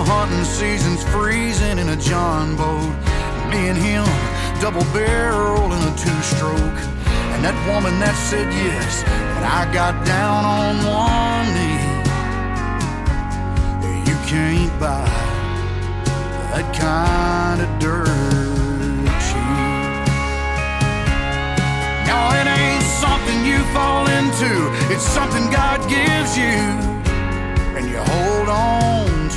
hunting season's freezing in a John boat. Me and him, double barrel in a two-stroke. And that woman that said yes when I got down on one knee. You can't buy that kind of dirt cheap. No, it ain't something you fall into. It's something God gives you and you hold on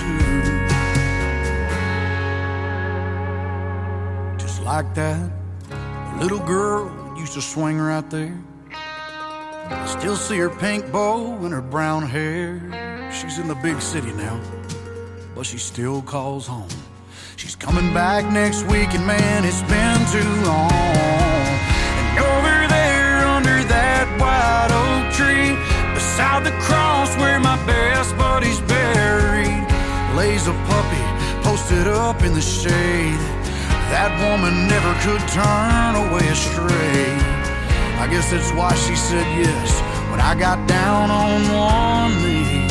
to. Just like that little girl used to swing right there. I still see her pink bow and her brown hair. She's in the big city now, but she still calls home. She's coming back next week, and man, it's been too long. And over there under that white oak tree, beside the cross where my best buddy's buried, lays a puppy posted up in the shade. That woman never could turn away astray. I guess that's why she said yes when I got down on one knee.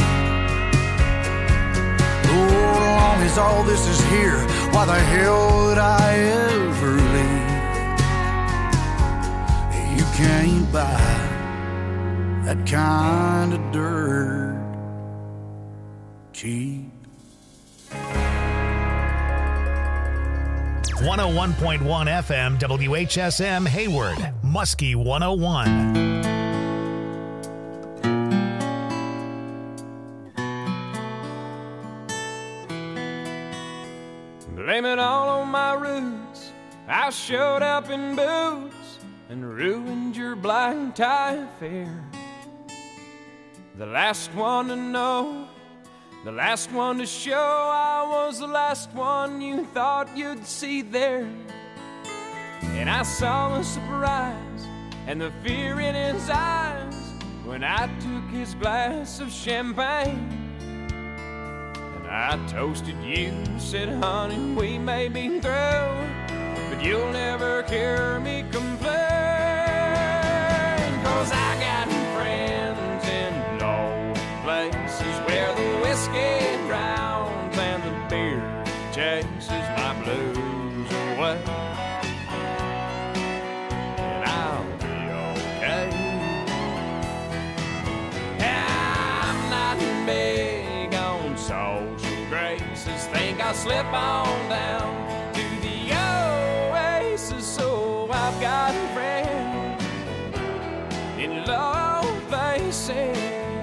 Lord, as long as all this is here, why the hell would I ever leave? You can't buy that kind of dirt cheap. 101.1 FM WHSM Hayward, Muskie 101. Blame it all on my roots. I showed up in boots and ruined your black tie affair. The last one to know, the last one to show, I was the last one you thought you'd see there. And I saw the surprise and the fear in his eyes when I took his glass of champagne. And I toasted you, said, honey, we may be through, but you'll never hear me complain. 'Cause I got friends in low places where the whiskey drowns and the beer chases my blues away. And I'll be okay. I'm not big on social graces. Think I'll slip on down to the oasis. So I've got friends in low places.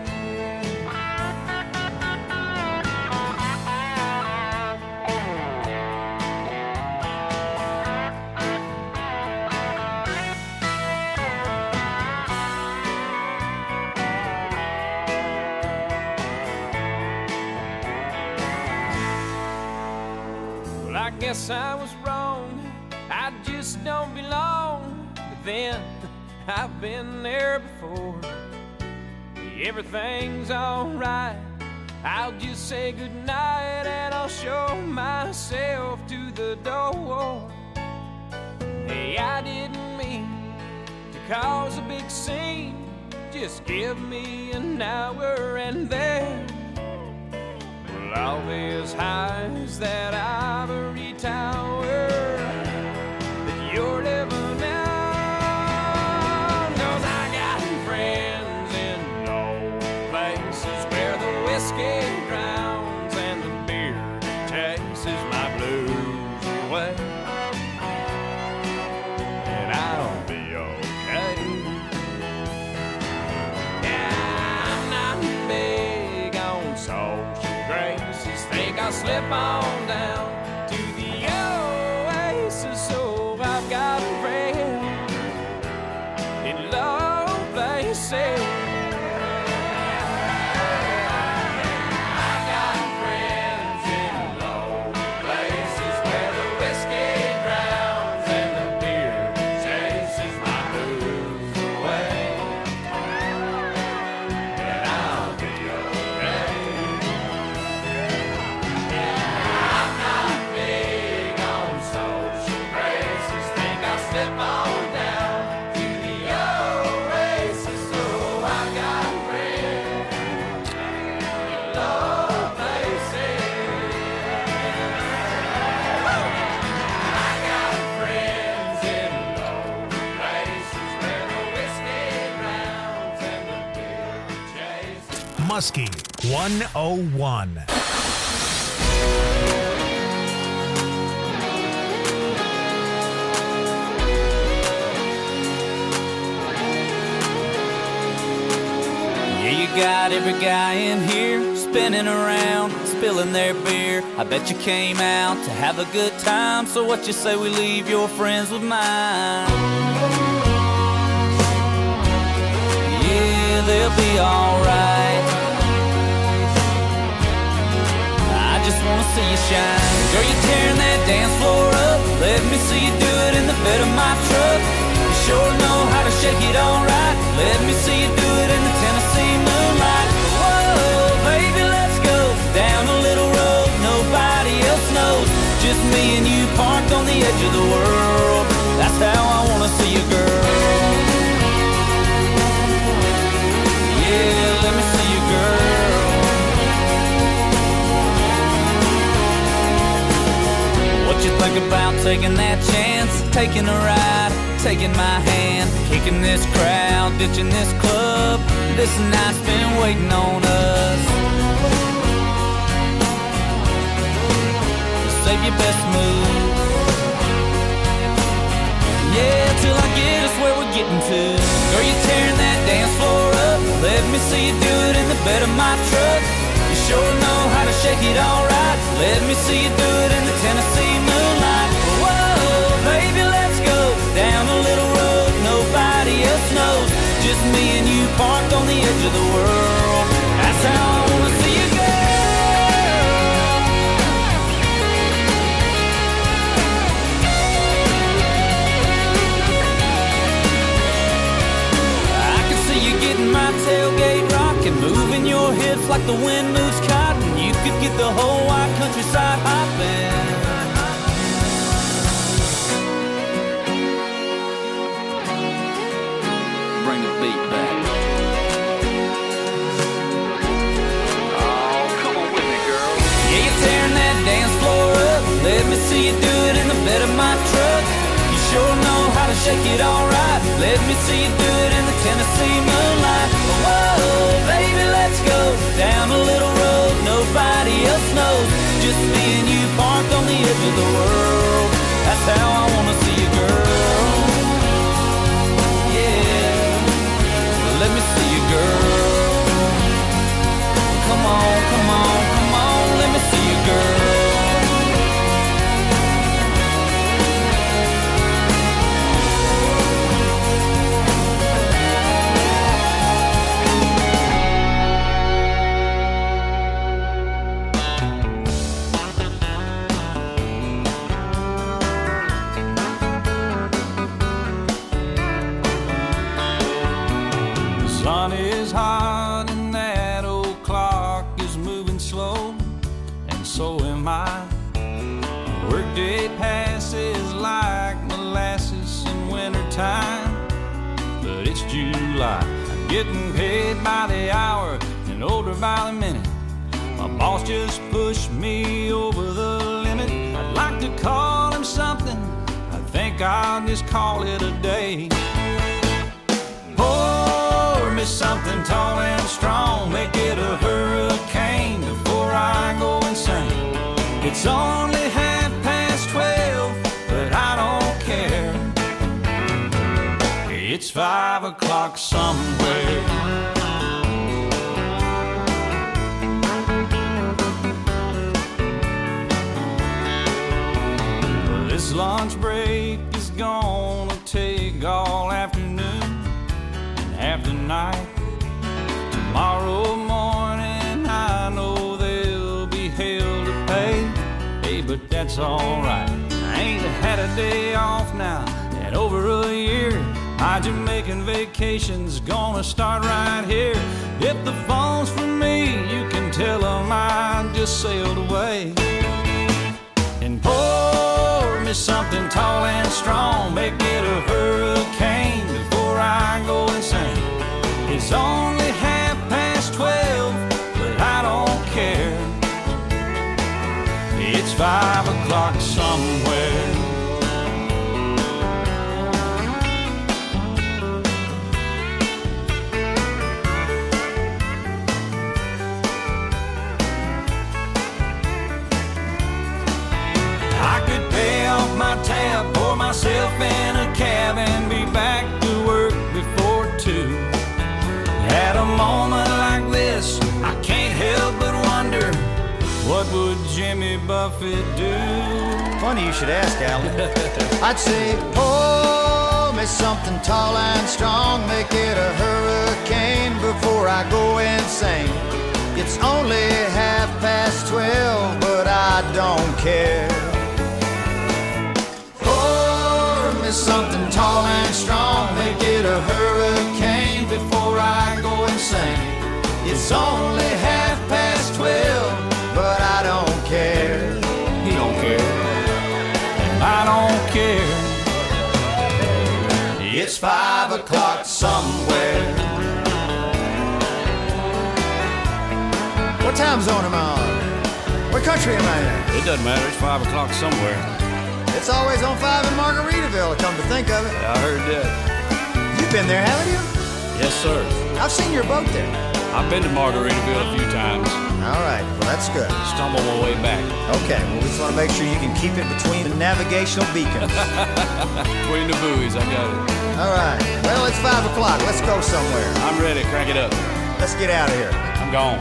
I guess I was wrong, I just don't belong. But then, I've been there before. Everything's alright, I'll just say goodnight and I'll show myself to the door. Hey, I didn't mean to cause a big scene. Just give me an hour and then all these highs that ivory tower that you're living on. 'Cause I got friends in low places where the whiskey drowns and the beer chases my blues away. And I'll be okay. Yeah, I'm not big on social graces. Think I'll slip on down to the oasis. So I've got friends in low places. I've got friends in low places where the whiskey drowns and the beer chases my blues away. And I'll be okay. I'm not Muskie 101. Yeah, you got every guy in here spinning around, spilling their beer. I bet you came out to have a good time, so what you say we leave your friends with mine? Yeah, they'll be alright. I just wanna see you shine. Girl, you're tearing that dance floor up. Let me see you do it in the bed of my truck. You sure know how to shake it alright. Let me see you do it in the Tennessee moonlight. Whoa, baby, let's go down a little road nobody else knows. Just me and you parked on the edge of the world. That's how I wanna see you, girl. Yeah, let me see you, girl. What you think about taking that chance? Taking a ride, taking my hand, kicking this crowd, ditching this club. This night's been waiting on us. Save your best move. Yeah, till I get us where we're getting to. Girl, you're tearing that dance floor up. Let me see you do it in the bed of my truck. You sure know how to shake it alright. Let me see you do it in the Tennessee moonlight. Whoa, baby, let's go down a little road nobody else knows. Just me and you parked on the edge of the world. That's how I wanna see you, girl. I can see you getting my tailgate rocking, moving your hips like the wind moves cotton. You could get the whole wide countryside hopping. Bring the beat back. Oh, come on with me, girl. Yeah, you're tearing that dance floor up. Let me see you do it in the bed of my truck. You sure know how to shake it alright. Let me see you do it in the Tennessee moonlight. Whoa, baby, let's go down a little road nobody else knows. Just me and you parked on the edge of the world. That's how I wanna see you, girl. Yeah, let me see you, girl. Come on, come on, come on, let me see you, girl. Sun is hot and that old clock is moving slow, and so am I. Workday passes like molasses in wintertime, but it's July. I'm getting paid by the hour and older by the minute. My boss just pushed me over the limit. I'd like to call him something. I think I'll just call it a day. Pour me something tall and strong, make it a hurricane before I go insane. It's only 12:30, but I don't care. It's 5 o'clock somewhere. This lunch break is gonna take all afternoon and half the night. Tomorrow morning I know there'll be hell to pay. Hey, but that's alright. I ain't had a day off now in over a year. My Jamaican vacation's gonna start right here. If the phone's for me, you can tell them I just sailed away. And pour me something tall and strong, make it a hurricane before I go insane. It's only 12:30, but I don't care. It's 5 o'clock somewhere. Buffett do? Funny you should ask, Alan. I'd say, pour me something tall and strong, make it a hurricane before I go insane. It's only 12:30, but I don't care. Pour me something tall and strong, make it a hurricane before I go insane. It's only 12:30, but I don't care. He don't care, and I don't care. It's 5 o'clock somewhere. What time zone am I on? What country am I in? It doesn't matter, it's 5 o'clock somewhere. It's always on 5 in Margaritaville, come to think of it. I heard that. You've been there, haven't you? Yes, sir. I've seen your boat there. I've been to Margaritaville a few times. All right, well, that's good. Stumbled my way back. Okay, well, we just want to make sure you can keep it between the navigational beacons. Between the buoys, I got it. All right, well, it's 5 o'clock. Let's go somewhere. I'm ready, crank it up. Let's get out of here. I'm gone.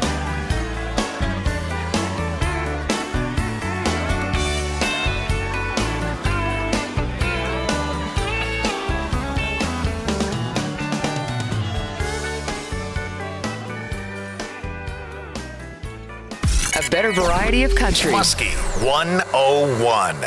A better variety of country. Muskie 101.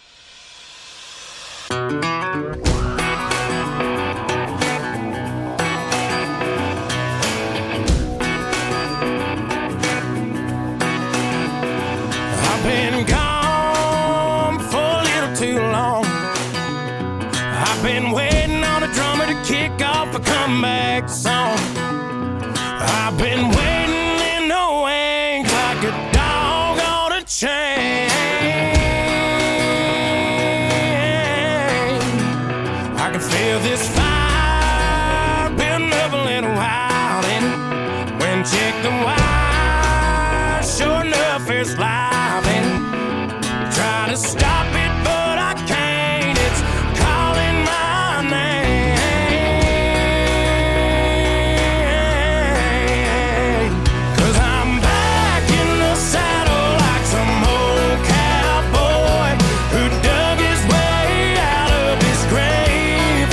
I've been gone for a little too long. I've been waiting on a drummer to kick off a comeback song. I've been waiting in the wings like a dog on a chain. I can feel this fire building up a little while, and when check the wire, sure enough it's live, and try to stop it but I can't. It's calling my name, 'cause I'm back in the saddle like some old cowboy who dug his way out of his grave,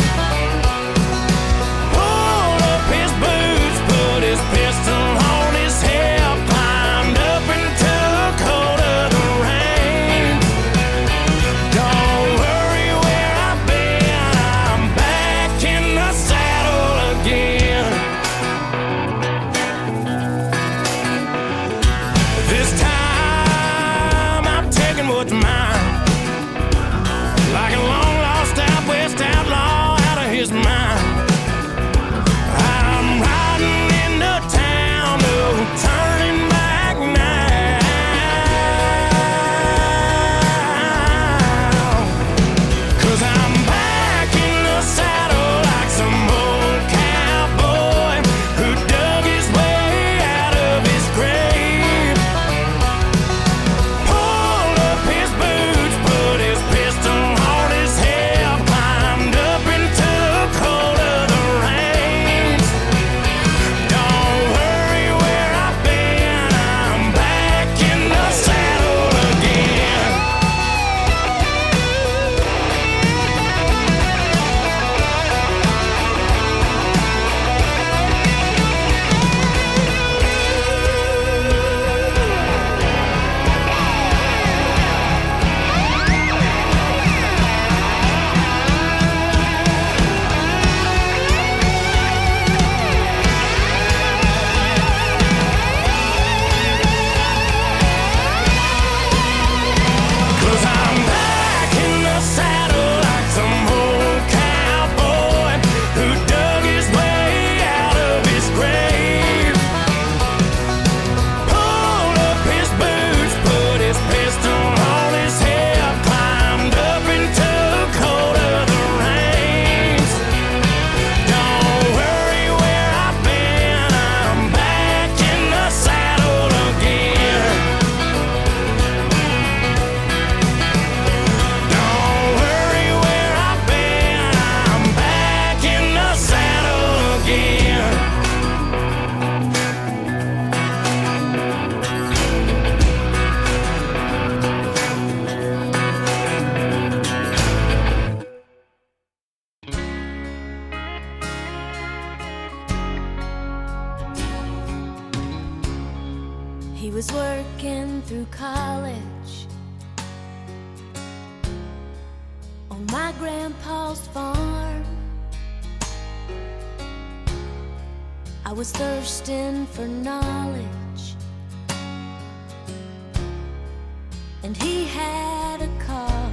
pulled up his boots, put his pistol on his hip, climbed up and took hold He was working through college on my grandpa's farm. I was thirsting for knowledge, and he had a car.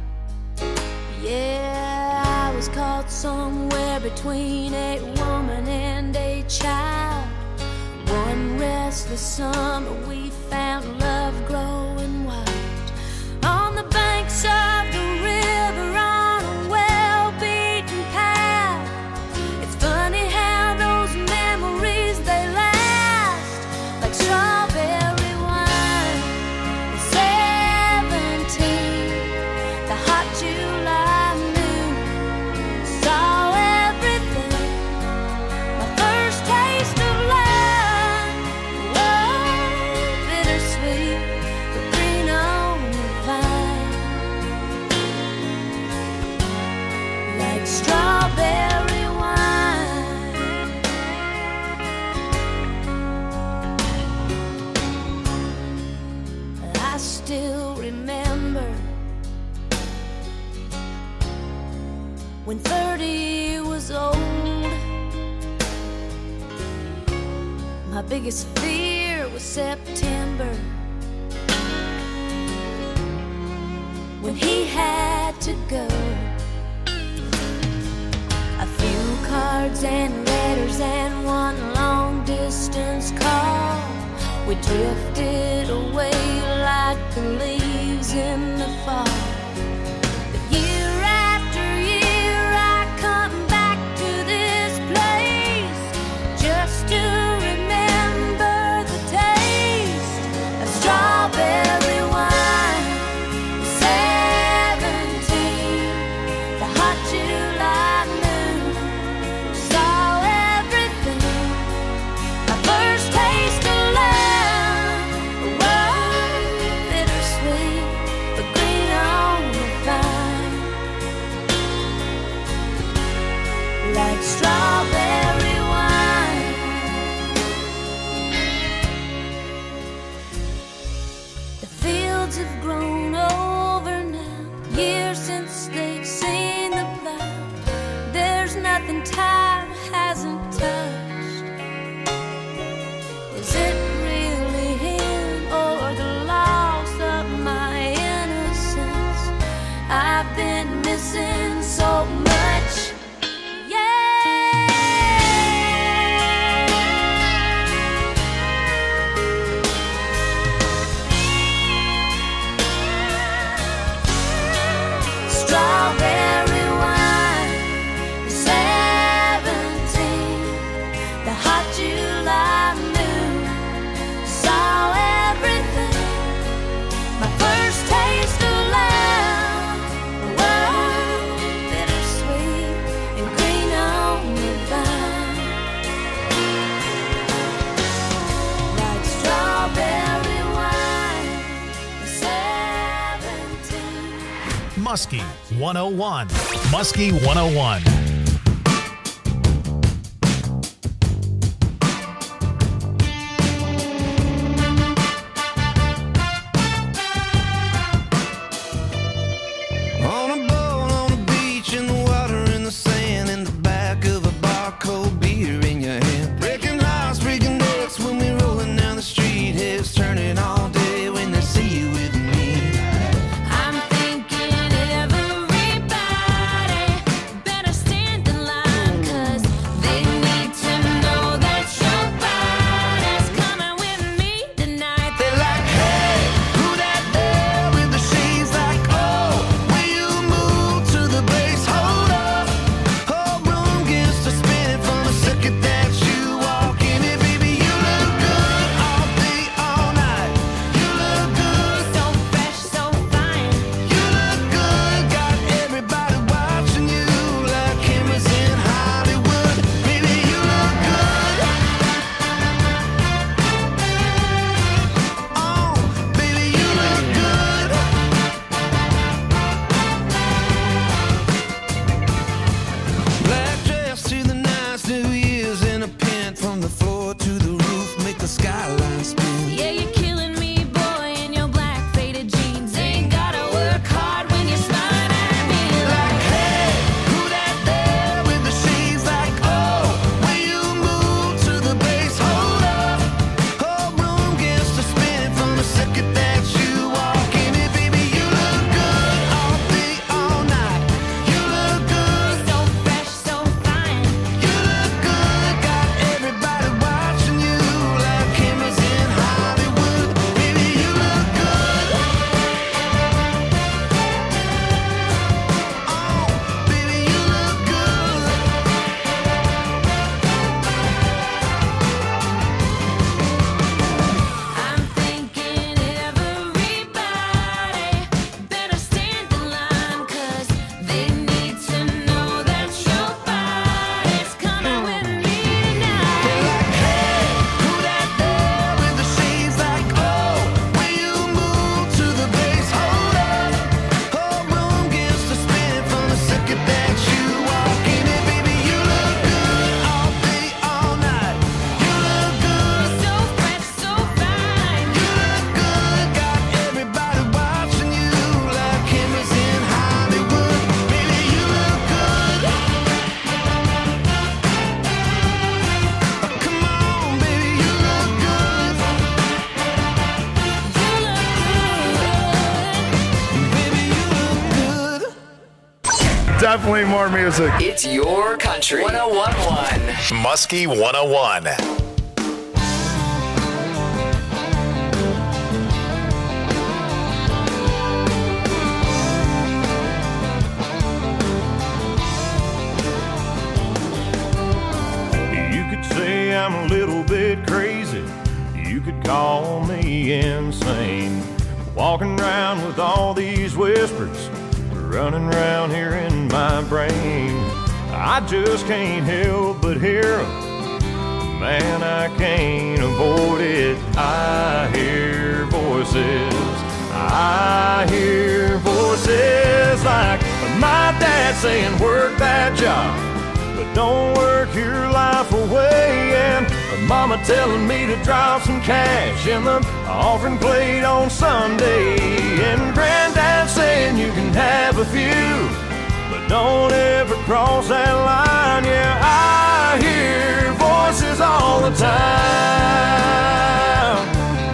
Yeah, I was caught somewhere between a woman and a child. One restless summer we found love growing wild on the banks of the river on a well-beaten path. It's funny how those memories, they last like strawberry wine. At 17, the hot July moon saw everything. My first taste of love, bittersweet, but green on the vine, like strawberry wine. I still remember when 30 was old. My biggest fear was September, when he had to go. A few cards and letters and one long distance call. We drifted away like the leaves in the fall. But year after year I come back to this place just to remember the taste of strawberry wine. 17, the hot July moon saw everything. My first taste of love was bittersweet, but green on the vine, like strawberry wine. The fields have grown over now, years since they've seen the plow. There's nothing time hasn't touched. Is it really him or the loss of my innocence? I've been missing so much. Strawberry wine, 17, the hot July moon saw everything. My first taste of love was bittersweet and green on the vine, like strawberry wine, 17. Muskie 101. Muskie 101. On a boat, on a beach, in the water, in the sand, in the back of a bar, cold beer in your hand. Breaking hearts, breaking necks when we rolling down the street. Heads turning all day when they see you with me. I'm thinking everybody better stand in line, 'cause they need to know that your body's coming with me tonight. They're like, hey, who that there with the shades? Like, oh, will you move to the bass? Hold up, whole room gets to spinning from the second that you walk in it. Baby, you look good all day, all night. You look good, So fresh, so fine. you look good. Got everybody watching you like cameras in Hollywood. Baby, you look good. Oh, baby, you look good. Black dress to the nines, New Year's in a pin, from the floor to the roof, make the skyline spin. Yeah, you Definitely more music. It's your country. 101.1. Muskie 101. You could say I'm a little bit crazy. You could call me insane. Walking around with all these whispers running around here in my brain. I just can't help but hear 'em. Man, I can't avoid it. I hear voices. I hear voices like my dad saying, work that job, but don't work your life away. And mama telling me to drop some cash in the offering plate on Sunday. And granddad saying you can have a few, but don't ever cross that line. Yeah, I hear voices all the time.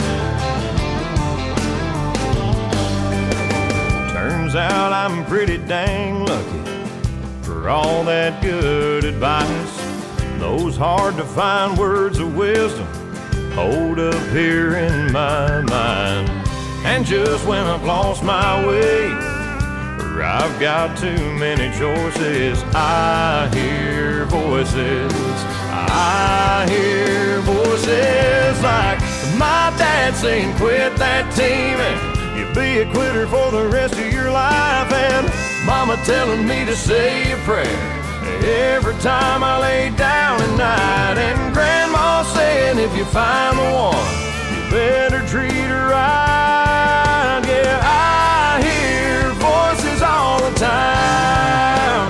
Turns out I'm pretty dang lucky for all that good advice. Those hard to find words of wisdom hold up here in my mind. And just when I've lost my way, or I've got too many choices, I hear voices. I hear voices like my dad saying, quit that team and you'll be a quitter for the rest of your life. And mama telling me to say a prayer every time I lay down at night. And grandma saying if you find the one, you better treat her right. Yeah, I hear voices all the time.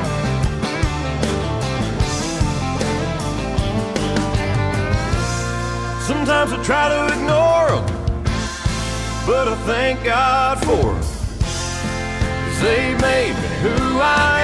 Sometimes I try to ignore them, but I thank God for them, 'cause they made me who I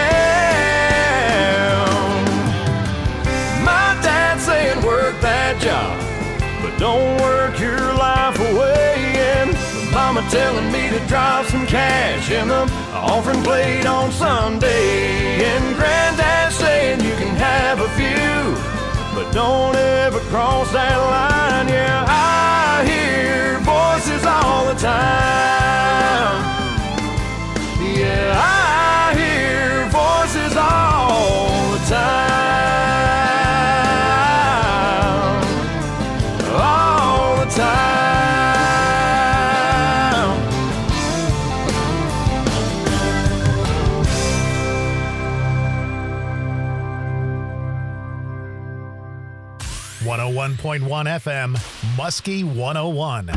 am. My dad saying work that job, but don't work your life away. And mama telling me to drop some cash in the offering plate on Sunday. And granddad saying you can have a few, but don't ever cross that line. Yeah, I hear voices all the time. Yeah, I hear voices all the time. All the time. 101.1 FM, Muskie 101.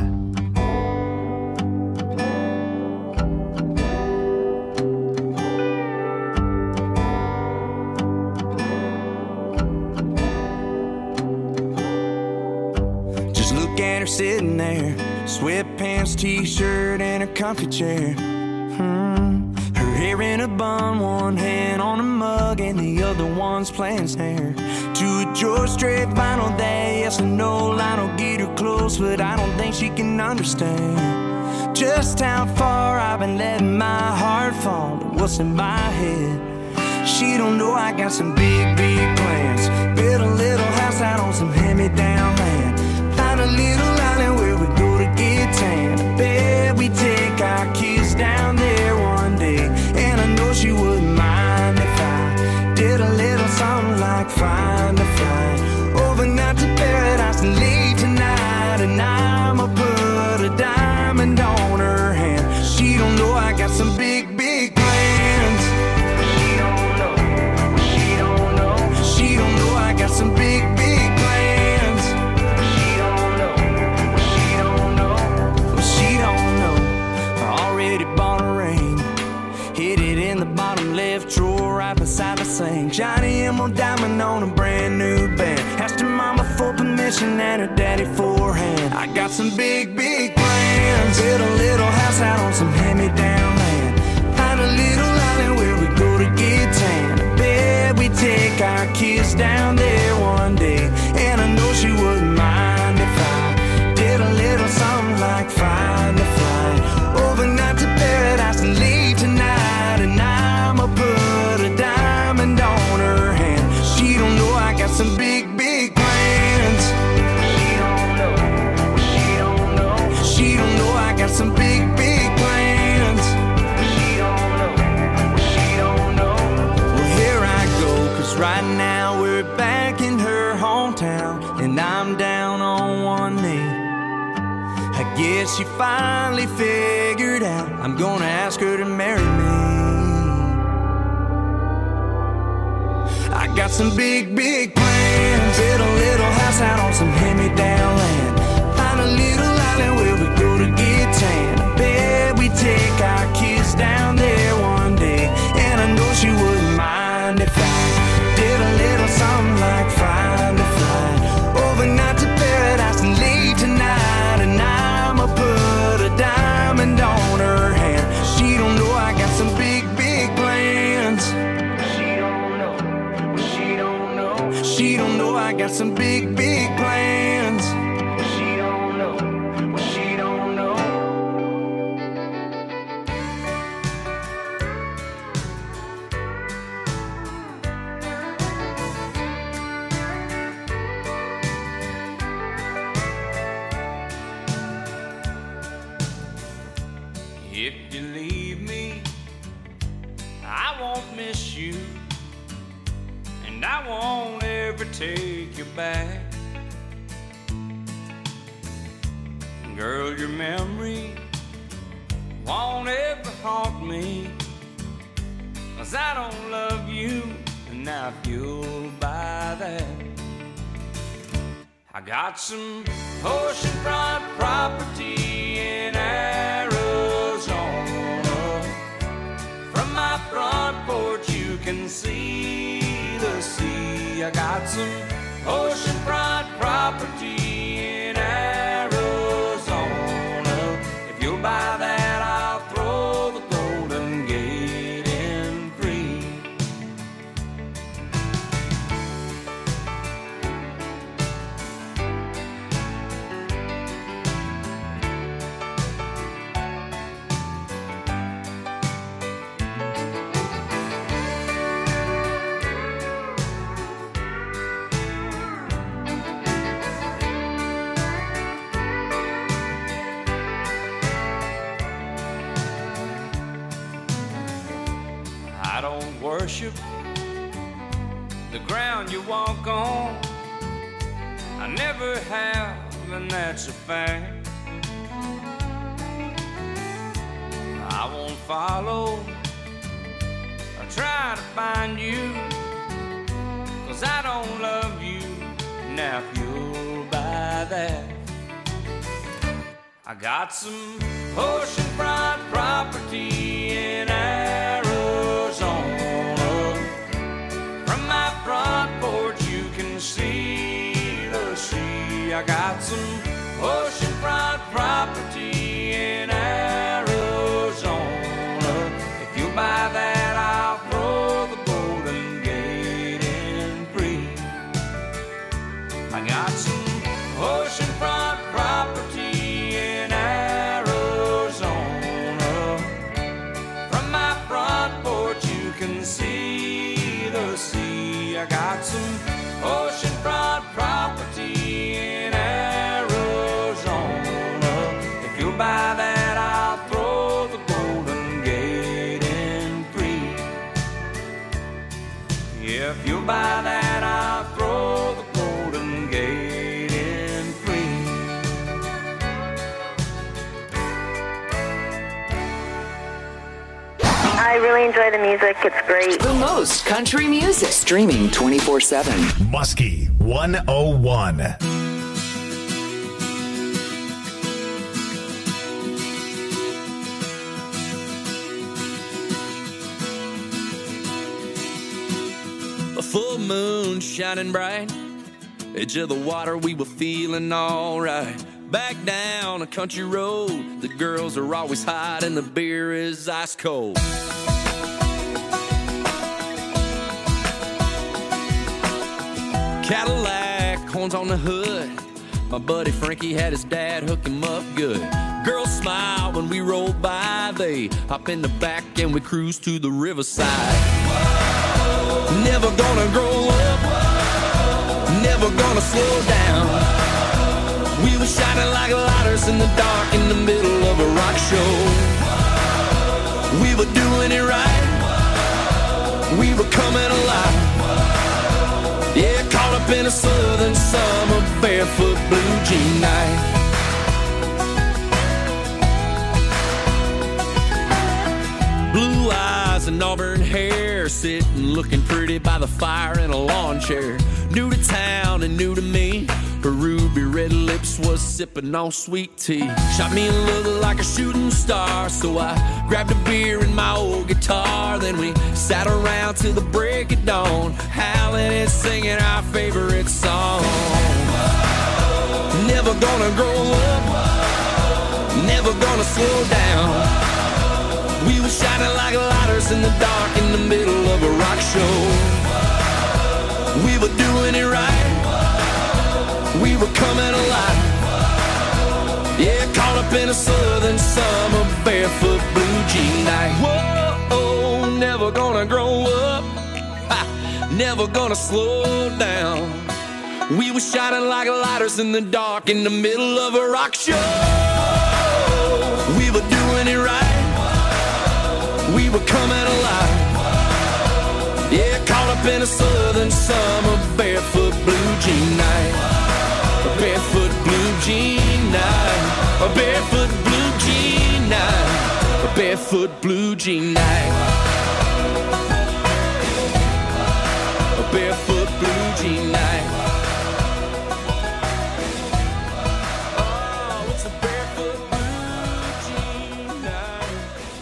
Just look at her sitting there, sweatpants, t-shirt, and a comfy chair. Her hair in a bun, one hand on a mug, and the other one's playing snare. To a George Strait vinyl, that yes or no line will get her close, but I don't think she can understand just how far I've been letting my heart fall to what's in my head. She don't know I got some big, big plans. Build a little house out on some hand-me-down land. Find a little island where we go to get tan. I bet we take our kids down there one day. And I know she wouldn't mind if I did a little something like find a flight overnight to paradise and leave tonight. And I'ma put a diamond on her hand. She don't know I got some big, big plans. She don't know. She don't know. She don't know I got some big, big plans. She don't know. She don't know. She don't know. I already bought a ring. Hid it in the bottom left drawer right beside the sink. Shiny emerald diamond on a brand new band. Asked her mama for permission and her daddy for a hand. I got some big, big plans. Build a little house out on some hand-me-down land. Find a little island where we go to get tan. I bet we take our kids down there one day. And I know she wouldn't mind if I did a little something like find a flight overnight to paradise and leave tonight. And I'ma put a dime Yeah, she finally figured out I'm gonna ask her to marry me. I got some big, big plans. Build a little house out on some hand-me-down land. Find a little island where we go to get tan. I bet we take our kids down there one day. And I know she wouldn't mind if I did a little something like flying to fly overnight to paradise and late tonight. And I'ma put a diamond on her hand. She don't know I got some big, big plans. She don't know. She don't know I got some big, big plans. She don't know. She don't know. If you leave me, I won't miss you, and I won't ever take you back. Girl, your memory won't ever haunt me, 'cause I don't love you, and now you'll buy that. I got some oceanfront property in Arizona. From my front porch you can see the sea. I got some oceanfront property in Arizona. If you'll buy that, I'll throw the Golden Gate in free. I don't worship the ground you walk on. I never have, and that's a fact. I won't follow or try to find you, 'cause I don't love you. Now if you'll buy that, I got some oceanfront property in Arizona. From my front porch you can see the sea. I got some oceanfront property in Arizona. If you buy that, I'll throw the Golden Gate in free. I got some oceanfront property in Arizona. From my front porch you can see the sea. I got some oceanfront property in Arizona. If you'll buy that, I'll throw the Golden Gate in free. Yeah, if you'll buy that, I'll throw the Golden Gate in free. I really enjoy the music. It's great. The most country music. Streaming 24/7. Muskie 101. A full moon shining bright, edge of the water, we were feeling alright. Back down a country road, the girls are always hot and the beer is ice cold. Cadillac, horns on the hood, my buddy Frankie had his dad hook him up good. Girls smile when we roll by, they hop in the back and we cruise to the riverside. Whoa. Never gonna grow up, whoa. Never gonna slow down. We were shining like lighters in the dark in the middle of a rock show. Whoa. We were doing it right, whoa. We were coming alive. Yeah, caught up in a southern summer barefoot blue jean night. eyes and auburn hair, sitting looking pretty by the fire in a lawn chair. New to town and new to me, her ruby red lips was sipping on sweet tea. Shot me a look like a shooting star, so I grabbed a beer and my old guitar. Then we sat around till the break of dawn, howling and singing our favorite song. Never gonna grow up, never gonna slow down. We were shining like lighters in the dark in the middle of a rock show. We were doing it right, we were coming alive. Yeah, caught up in a southern summer, barefoot blue jean night. Whoa, never gonna grow up, never gonna slow down. We were shining like lighters in the dark in the middle of a rock show. We were doing it right, we were coming alive. Yeah, caught up in a southern summer, barefoot blue jean night. A barefoot blue jean night. A barefoot blue jean night. A barefoot blue jean night. A barefoot blue jean night. Oh, it's a barefoot blue jean night.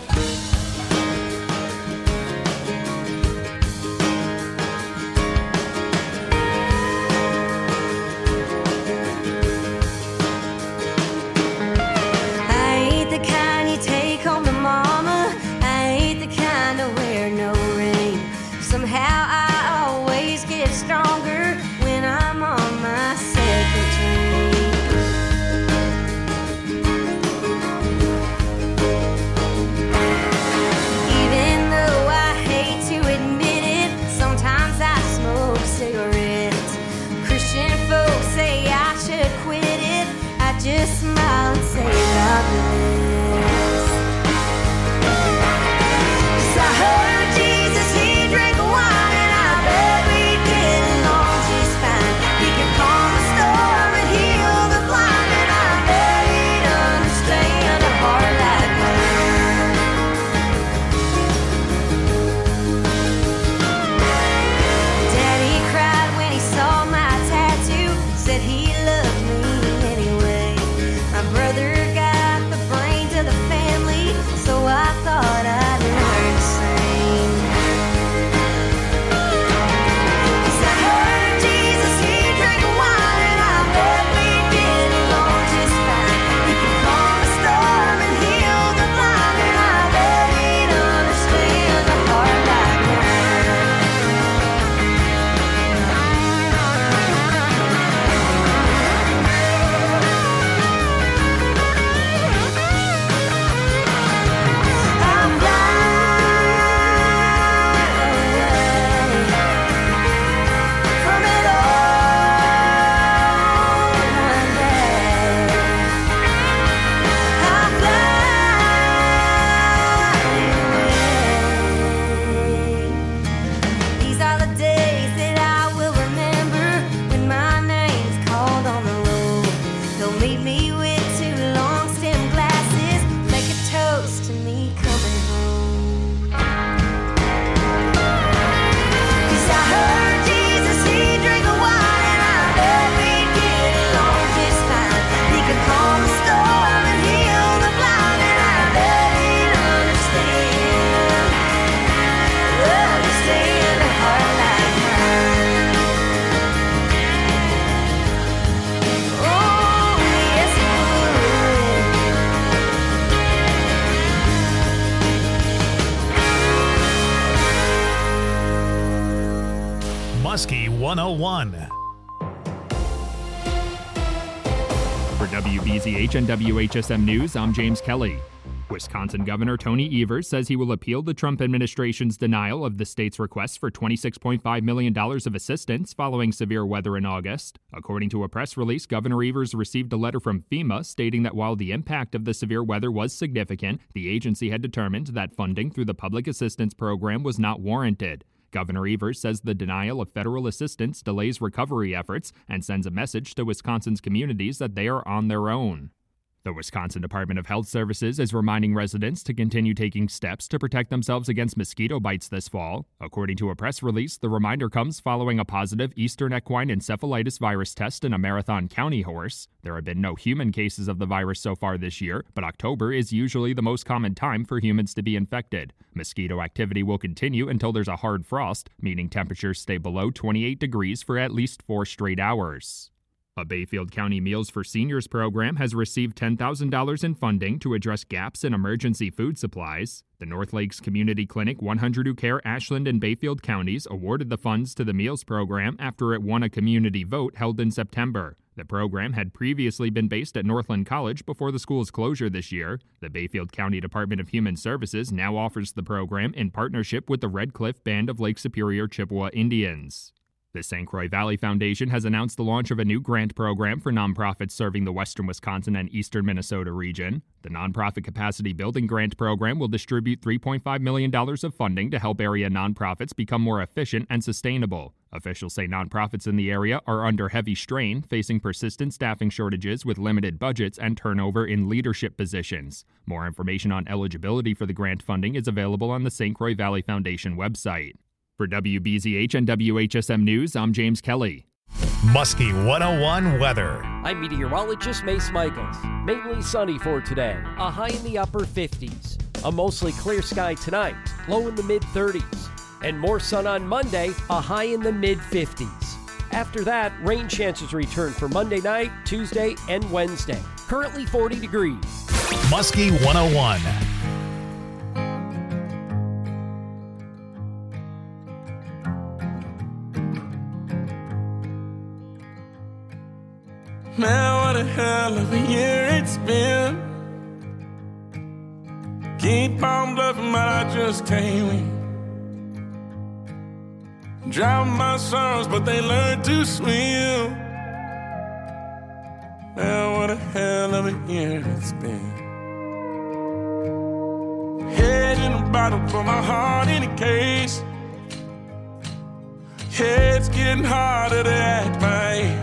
I ain't the kind you take home to mama. I ain't the kind to wear no ring. Somehow I always get stronger when I'm on my second drink. Even though I hate to admit it, sometimes I smoke cigarettes. Christian folks say I should quit it. I just smile and say God bless. 'Cause I heard Jesus, he drank wine, and I bet we get along just fine. He can calm the storm and heal the blind, and I bet he'd understand a heart like mine. Daddy cried when he saw my tattoo, said he loved me anyway. My brother got the brains of the family, so I thought I'd learn to sing. 'Cause I heard Jesus, he drank wine, and I bet we get along just fine. He can calm the storm and heal the blind, and I bet he'd understand a heart like mine. I'll fly away from it all one day. I'll fly away. These are the days that I will remember when my name's called on the road. They'll meet me with two long stem glasses, make a toast to me coming home. 'Cause I heard Jesus, he drank a wine, and I bet we'd get along just fine. He could calm the storm and heal the blind, and I bet he'd understand a heart like mine. Oh, yes, he would. Muskie 101. For WBZH and WHSM News, I'm James Kelly. Wisconsin Governor Tony Evers says he will appeal the Trump administration's denial of the state's request for $26.5 million of assistance following severe weather in August. According to a press release, Governor Evers received a letter from FEMA stating that while the impact of the severe weather was significant, the agency had determined that funding through the Public Assistance Program was not warranted. Governor Evers says the denial of federal assistance delays recovery efforts and sends a message to Wisconsin's communities that they are on their own. The Wisconsin Department of Health Services is reminding residents to continue taking steps to protect themselves against mosquito bites this fall. According to a press release, the reminder comes following a positive Eastern equine encephalitis virus test in a Marathon County horse. There have been no human cases of the virus so far this year, but October is usually the most common time for humans to be infected. Mosquito activity will continue until there's a hard frost, meaning temperatures stay below 28 degrees for at least 4 straight hours. A Bayfield County Meals for Seniors program has received $10,000 in funding to address gaps in emergency food supplies. The North Lakes Community Clinic 100 Who Care Ashland and Bayfield counties awarded the funds to the Meals program after it won a community vote held in September. The program had previously been based at Northland College before the school's closure this year. The Bayfield County Department of Human Services now offers the program in partnership with the Red Cliff Band of Lake Superior Chippewa Indians. The St. Croix Valley Foundation has announced the launch of a new grant program for nonprofits serving the western Wisconsin and eastern Minnesota region. The Nonprofit Capacity Building Grant Program will distribute $3.5 million of funding to help area nonprofits become more efficient and sustainable. Officials say nonprofits in the area are under heavy strain, facing persistent staffing shortages with limited budgets and turnover in leadership positions. More information on eligibility for the grant funding is available on the St. Croix Valley Foundation website. For WBZH and WHSM News, I'm James Kelly. Muskie 101 weather. I'm meteorologist Mace Michaels. Mainly sunny for today, a high in the upper 50s. A mostly clear sky tonight, low in the mid-30s. And more sun on Monday, a high in the mid-50s. After that, rain chances return for Monday night, Tuesday, and Wednesday. Currently 40 degrees. Muskie 101. Man, what a hell of a year it's been. Keep on bluffing, but I just can't win. Drown my sorrows, but they learn to swim. Man, what a hell of a year it's been. Head in a bottle, put my heart in a case. Yeah, it's getting harder to act my age.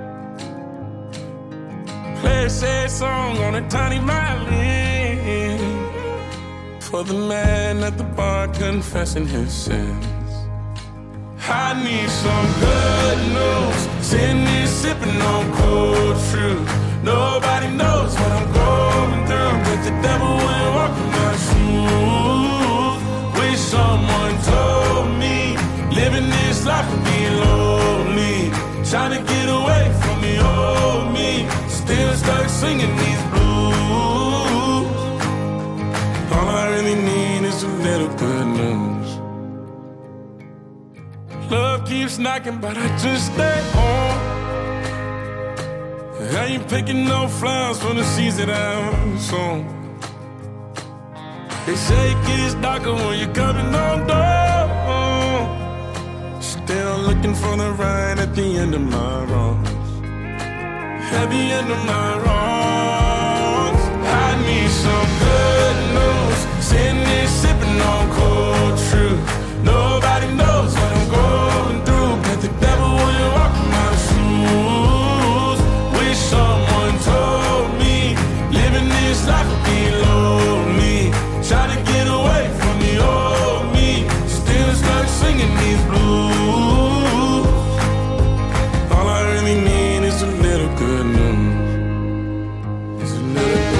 Play a sad song on a tiny violin for the man at the bar confessing his sins. I need some good news. Sitting here sipping on cold truth. Nobody knows what I'm going through, but the devil will walk in my shoes. Wish someone told me living this life would be lonely. Trying to get away from the old me. Still stuck singing these blues. All I really need is a little good news. Love keeps knocking, but I just stay home. I ain't picking no flowers for the seeds that I'm sown. They say it gets darker when you're coming on door. Still looking for the right at the end of my wrongs. At the end of my wrongs, I need some good news. Sitting here sipping on cold truth. Nobody knows what I'm going through, but the devil will walk in my shoes. Wish someone told me living this life would be lonely. Try to get away from the old me. Still stuck singing these blues. All I really need is a little good news. It's a little good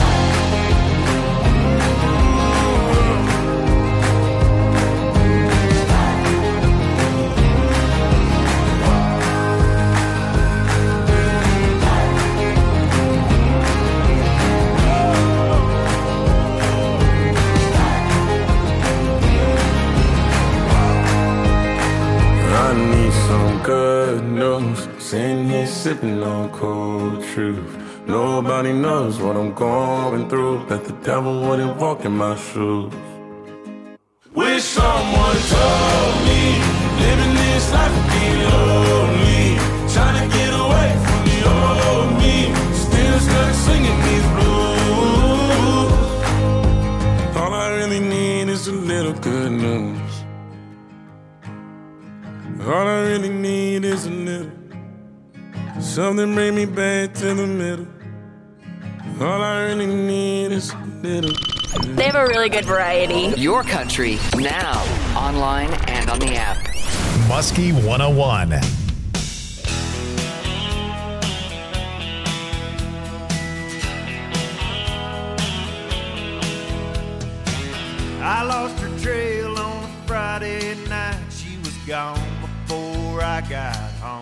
good news. Sitting here sipping on cold truth. Nobody knows what I'm going through, but the devil wouldn't walk in my shoes. Wish someone told me living this life would be lonely. Trying to get away from the old me. Still stuck singing these blues. All I really need is a little good news. All I really need is a little something bring me back to the middle. All I really need is a little. They have a really good variety. Your country, now, online and on the app. Muskie 101. I lost her trail on a Friday night. She was gone before I got home.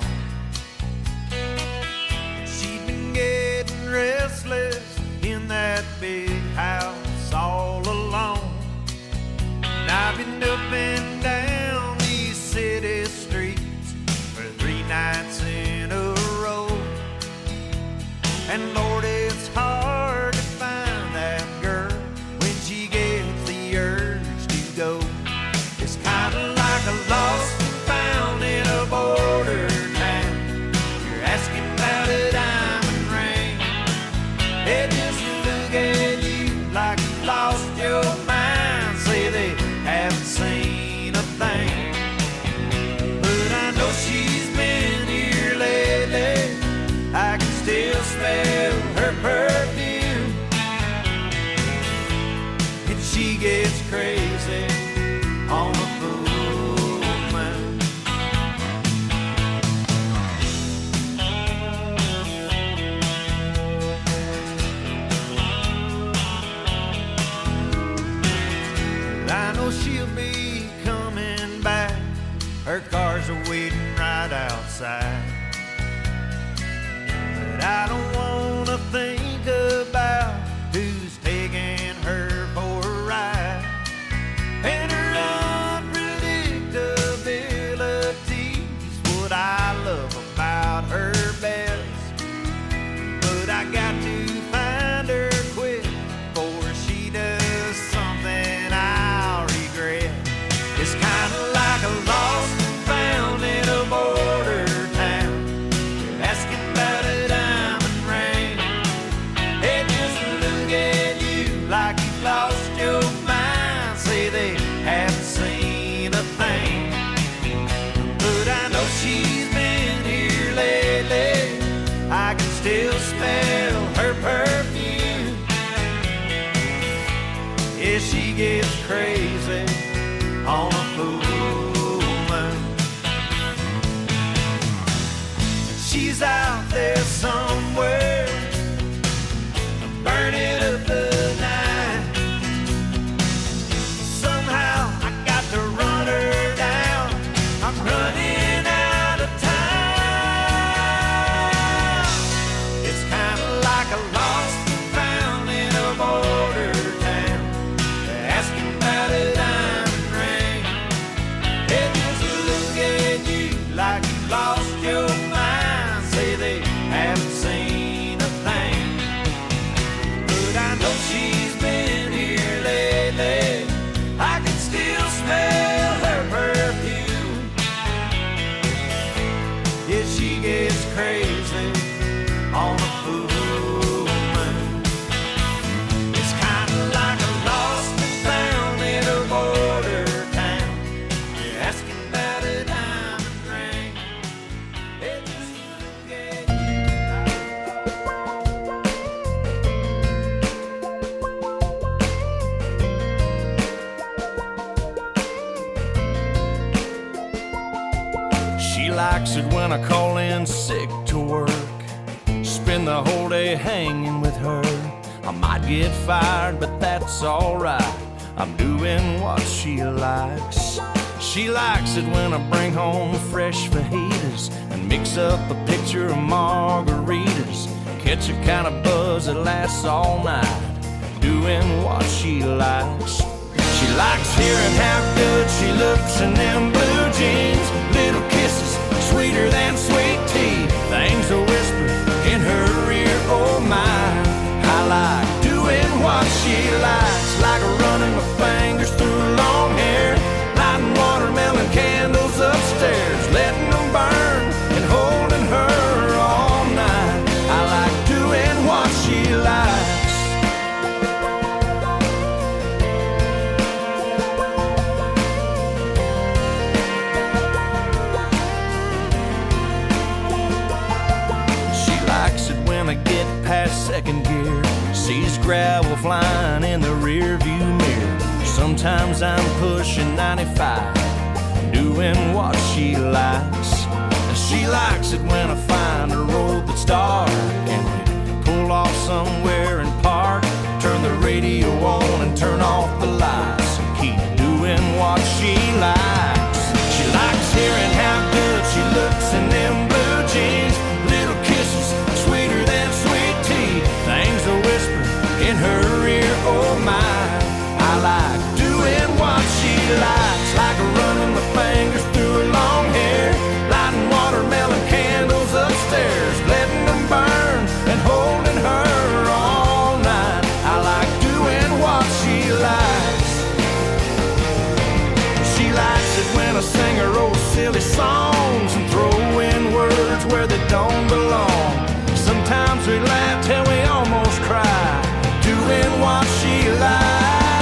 She'd been getting restless in that big house all alone. And I've been up and down these city streets for 3 nights in a row. And Lord, it's hard to find that girl when she gets the urge to go. It's kind of like a lost and found in a border town. You're asking about a diamond ring. They just look at you like you lost your mind. Say they haven't seen a thing. But I know she's been here lately. I can still smell her perfume. And she gets crazy on a full moon. I know she'll be coming back. Her cars are waiting right outside. But I don't wanna think about who's taking her for a ride. And her unpredictability's what I love about her best. But I got to find her quick before she does something I'll regret. It's kinda like a lost and found in a border town. You're asking about a diamond ring. They just look at you like you've lost your mind. Say they haven't seen a thing. But I know she's been here lately. I can still smell her perfume. Yeah, she gets crazy on a full moon. She's out there somewhere, burning up the night. Somehow I got to run her down. I'm running out of time. It's kind of like a lost and found in a border town. They're asking about a diamond ring. They just look at you like you lost your mind. Say they haven't seen a thing. But I know she's been here lately. I can still smell her perfume. Yeah, she gets crazy on a full moon. It's kind of like a lost and found in a border town. You're asking about a diamond ring. They just look at She likes it when I call in sick to work. Spend the whole day hanging with her. I might get fired, but that's alright. I'm doing what she likes. She likes it when I bring home fresh fajitas and mix up a picture of margaritas. Catch a kind of buzz that lasts all night. Doing what she likes. She likes hearing how good she looks in them blue jeans. Little kisses, sweeter than sweet tea. Things are whispered in her ear, oh my. I like doing what she likes. Like running my fingers through long hair. Lighting watermelon candles upstairs. Letting them burn and holding her all night. I like doing what she likes. Past second gear, gravel flying in the rearview mirror. Sometimes I'm pushing 95, doing what she likes. And she likes it when I find a road that's dark and we pull off somewhere and park. Turn the radio on and turn off the lights and keep doing what she likes. She likes hearing how good she looks in them blue jeans. Little kisses sweeter than sweet tea. Things are whispered in her ear, oh my. I like doing what she likes, like running my fingers through her long hair, lighting watermelon candles upstairs, letting them burn and holding her all night. I like doing what she likes. She likes it when I sing her old silly songs and throw in words where they don't belong. Sometimes we laugh till we almost cry, doing what she likes.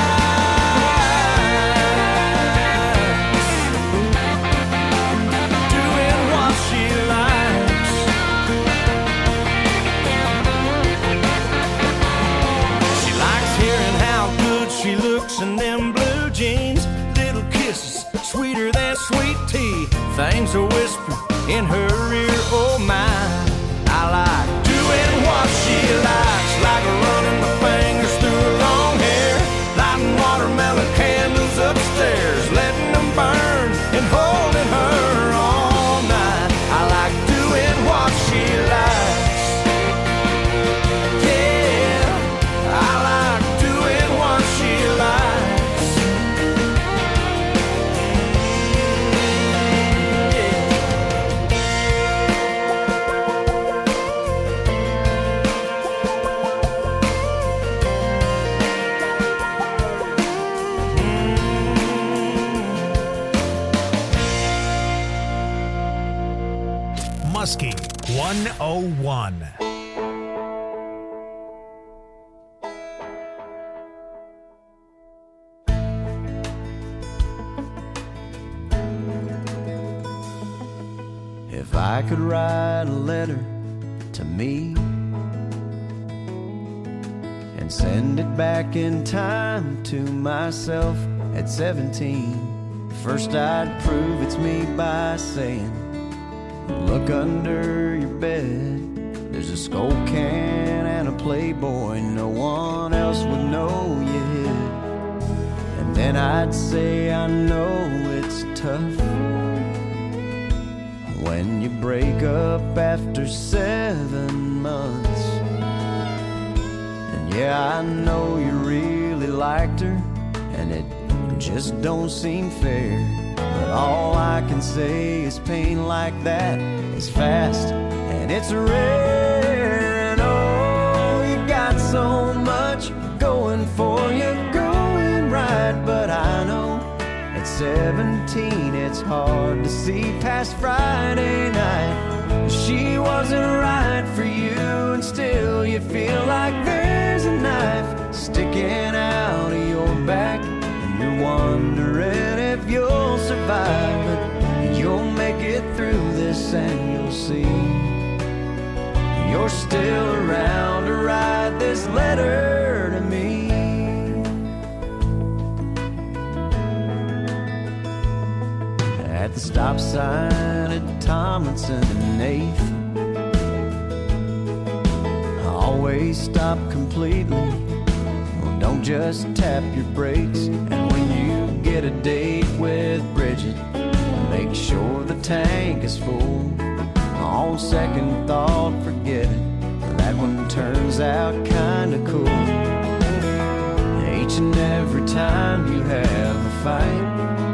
In them blue jeans, little kisses sweeter than sweet tea. Things are whispered in her ear, oh my. I like doing what she likes, like running my fingers through her long hair, lighting watermelon candles upstairs, letting them burn and holding her all night. I like doing what she likes. Yeah, I like doing what she likes. Muskie 101. If I could write a letter to me and send it back in time to myself at 17, first I'd prove it's me by saying, look under your bed, there's a Skull can and a Playboy no one else would know you hid. And then I'd say, I know it's tough when you break up after 7 months. And yeah, I know you really liked her, and it just don't seem fair. But all I can say is pain like that is fast and it's rare. And oh, you got so much going for you, going right. But I know at 17 it's hard to see past Friday night. She wasn't right for you, and still you feel like there's a knife sticking out of your back. You're wondering if you'll survive, but you'll make it through this and you'll see you're still around to write this letter to me. At the stop sign at Tomlinson and 8th, I always stop completely. Don't just tap your brakes. And when you get a date with Bridget, make sure the tank is full. On second thought, forget it. That one turns out kinda cool. Each and every time you have a fight,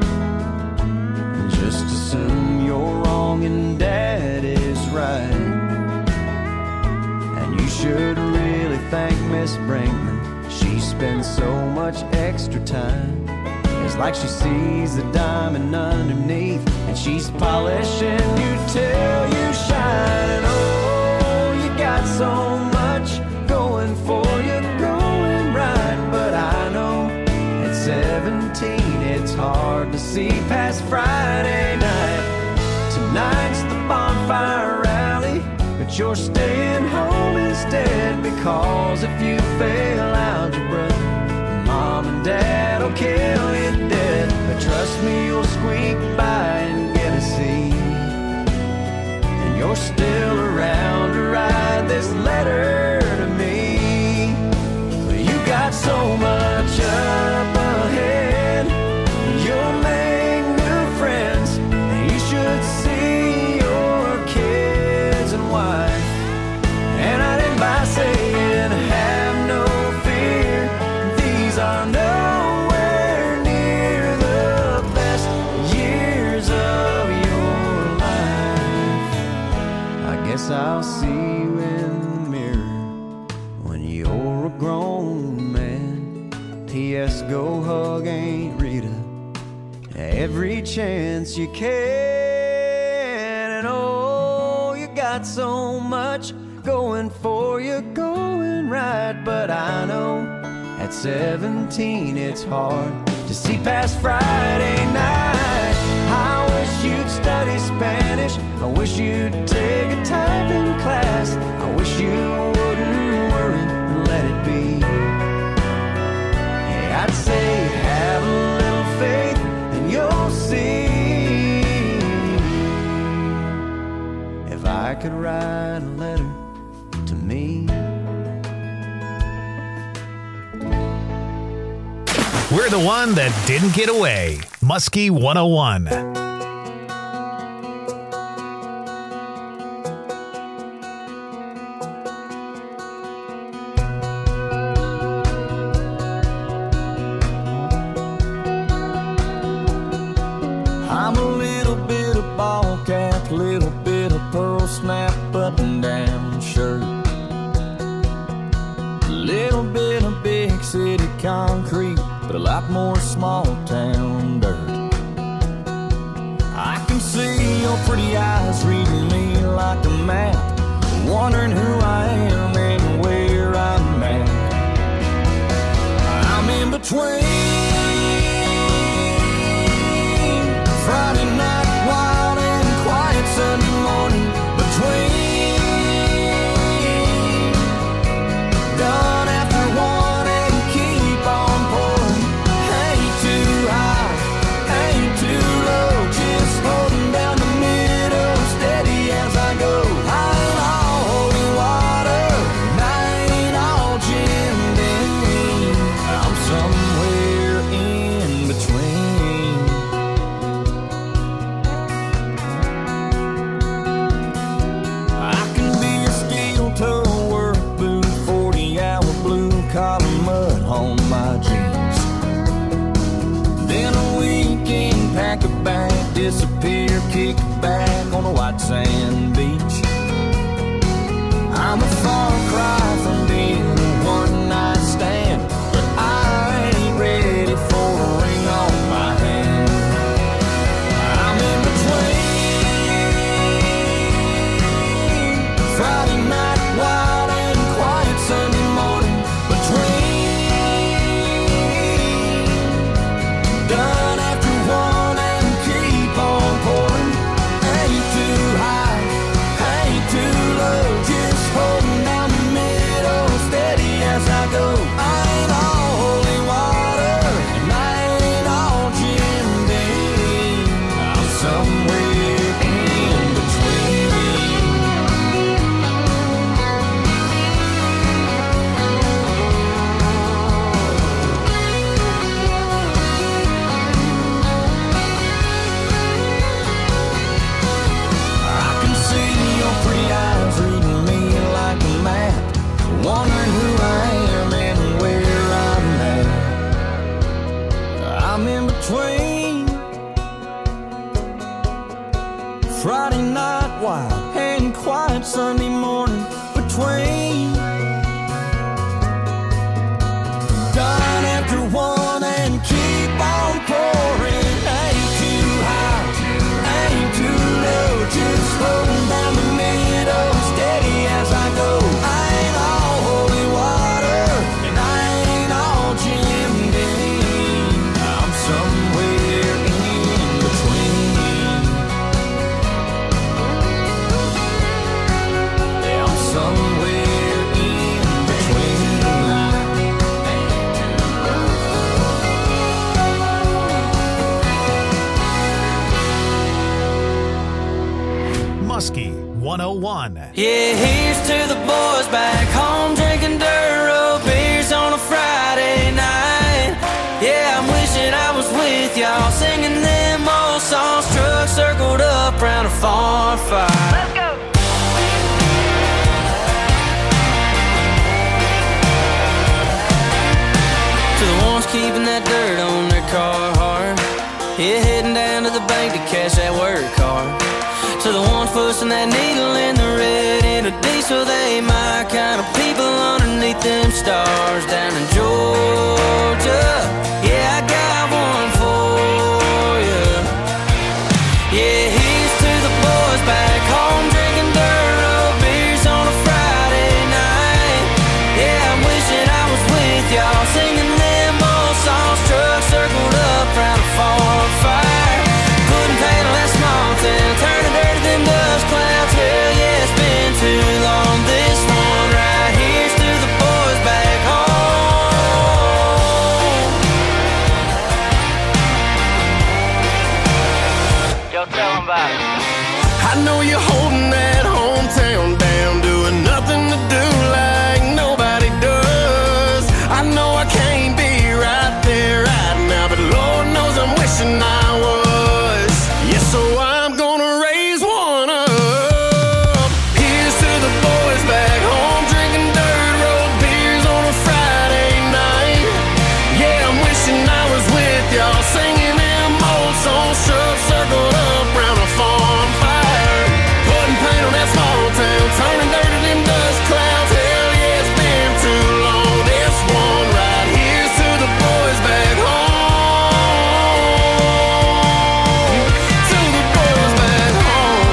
just assume you're wrong and Dad is right. And you should really thank Miss Brinkman. She spends so much extra time. It's like she sees the diamond underneath, and she's polishing you till you shine. And oh, you got so much going for you, going right. But I know at 17 it's hard to see past Friday night. Tonight's the bonfire rally, but you're staying home instead. instead, because if you fail algebra, Mom and Dad will kill you dead. But trust me, you'll squeak by and get a C, and you're still around to write this letter to me. You got so much up ahead, you'll make new friends, and you should see your kids and wife. And I'd end by saying, have no fear, these are nowhere near the best years of your life. I guess I'll see you in the mirror when you're a grown man. P.S. go hug Aunt Rita every chance you can. And oh, you got so much going for you, going right. But I know at 17 it's hard to see past Friday night. I wish you'd study Spanish, I wish you'd take a typing class, I wish you wouldn't worry and let it be. Hey, I'd say have a little faith and you'll see. If I could write a letter to me. We're the one that didn't get away. Muskie 101. I'm a little bit of ball cap, little bit of pearl snap button down shirt, a little bit of big city concrete, but a lot more small town dirt. I can see your pretty eyes reading me like a map, wondering who I am and where I'm at. I'm in between Friday night wild and quiet Sunday morning, between done after one and keep on pouring. Ain't too high, ain't too low, just holding down the middle, steady as I go. I ain't all holy water, and I ain't all Jim Beam. I'm somewhere in between. I can be a steel toe work boot, 40-hour blue collar mud on my jeans. Then a weekend pack a bag, disappear, kick back on a white sand beach. I'm a far cry from being a one-night stand, but I ain't ready for a ring on my hand. I'm in between Friday night wild and quiet Sunday morning, between done after one and keep on pouring. Ain't too high, 101. Yeah, here's to the boys back home drinking dirt road beers on a Friday night. Yeah, I'm wishing I was with y'all singing them old songs, trucks circled up round a farm fire. Let's go! To the ones keeping that dirt on their Carhartt, yeah, heading down to the bank to cash that work card. To the ones pushing that needle in the red into diesel, they my kind of people underneath them stars down in Georgia. Yeah, I got one for you. Yeah, here's to the boys back home drinking dirt road beers on a Friday night. Yeah, I'm wishing I was with y'all singing them old songs, trucks circled up round a farm fire. Putting paint on that small town, turning dirt to them dust clouds. Hell yeah, it's been too long. This one right here's to the boys back home. Yo, tell them about it. I know you're holding that hometown down, doing nothing to do like nobody does. I know I can't be right there right now, but Lord knows I'm wishing I was. Yeah, so I'm gonna raise one up. Here's to the boys back home drinking dirt road beers on a Friday night. Yeah, I'm wishing I was with y'all singing them old songs, trucks circled up round a farm fire. Putting paint on that small town, turning dirt to them dust clouds. Hell yeah, it's been too long. This one right here's to the boys back home. To the boys back home.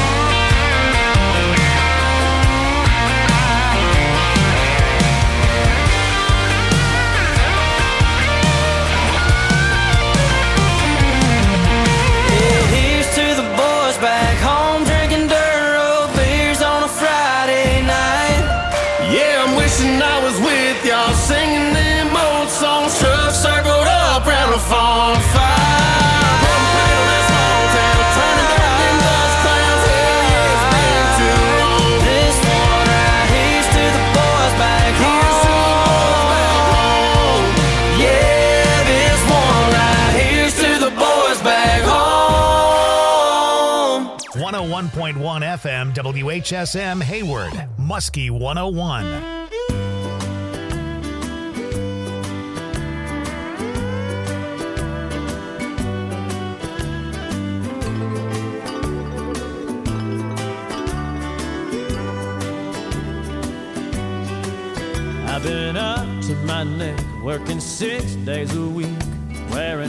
Yeah, here's to the boys back home drinking dirt road beers on a Friday night. Yeah, I'm wishing I was with y'all singing them old songs, trucks circled up round a farm fire. Putting paint on that small town, turning dirt to them dust clouds. Hell yeah, it's been too long. This one right here's to the boys back home. Yeah, this one right here's to the boys back home. 101.1 FM WHSM Hayward, Muskie 101. I've been up to my neck, working 6 days a week, wearing